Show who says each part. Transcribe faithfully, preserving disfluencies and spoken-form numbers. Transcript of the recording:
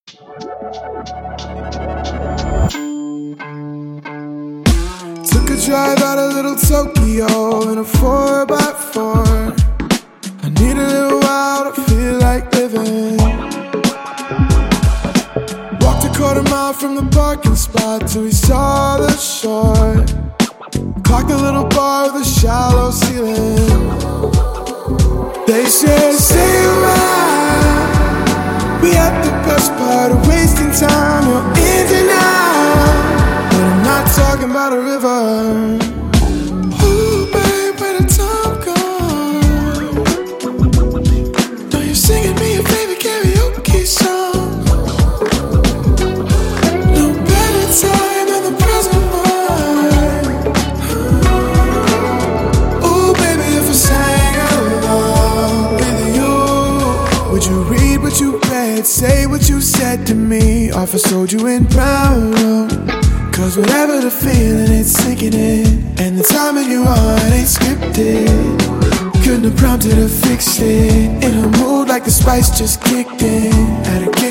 Speaker 1: Took a drive out of little Tokyo in a four by four. I need a little while to feel like living. Walked a quarter mile from the parking spot till we saw the shore. Clocked a little bar with a shallow ceiling. They said, stay a while. We had the best part of wasting time. You're in and out, but I'm not talking about a river. Ooh, babe, where the time gone? Now you're singing me a favorite karaoke song. No better time than the present one. Ooh, baby, if I sang along with you, would you read what you read, say what you said to me, offer sold you in brown room? Cause whatever the feeling, it's sinking in, and the timing you on ain't scripted. Couldn't have prompted or fixed it. In a mood like the spice just kicked in. Had a